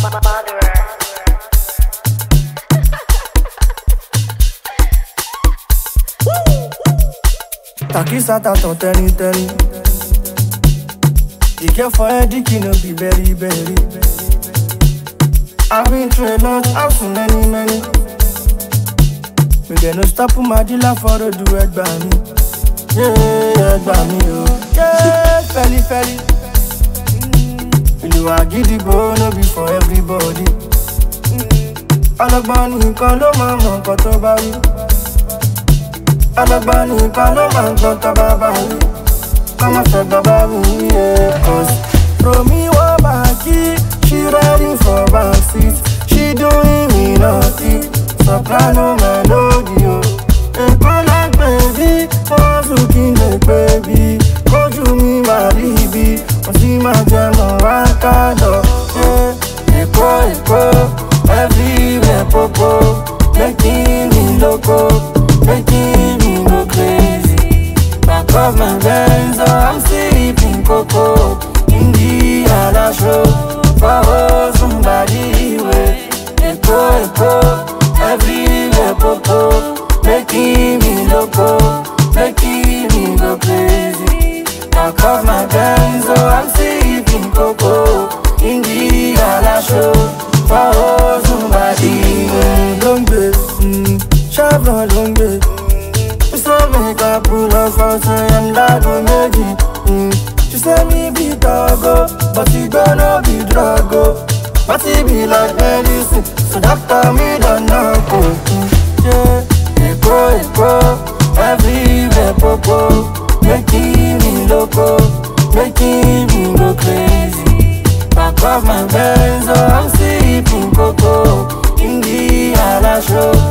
Takisata ton teni. You care for a dick, you know be very. I've been through a lot, I've seen many. We get no stop my dealer for the do it by me. Yeah, by me, oh. Yeah, felly. You are giddy, but no be for everybody. Alagbani nìkan ló máa mọ nǹkan tó bá wí. Alagbani nìkan ló máa gbọ́ tó bá bá wí. Kọ́mọ fẹ́ bàbá mi yé. Cause Romi wá bàákí, she riding for backseat. She doing me naughty, soprano melody o. Nǹkan like baby, wọ́n tún kí n lè baby. Kójú mi máa rí ibi, mo sì máa jẹ mọ́ wá ká lọ. Èkó. Everywhere popo, making me loco, making me go crazy. Back of my Benz, oh, I'm sipping cocoa. In the other show, for somebody way. Echo, everywhere popo, making me loco, making me go crazy. Back of my Benz, oh, I'm sipping cocoa. In the other show, for somebody long way, Chevron long way. She say make I pull up for say and that go make it. She say me be doggo, but she gonna be druggo. But she be like medicine, so doctor me don't know. Yeah, Echo, everywhere popo, making me loco, making me go crazy. Back of my Benz, oh, I'm sipping cocoa. In the other show,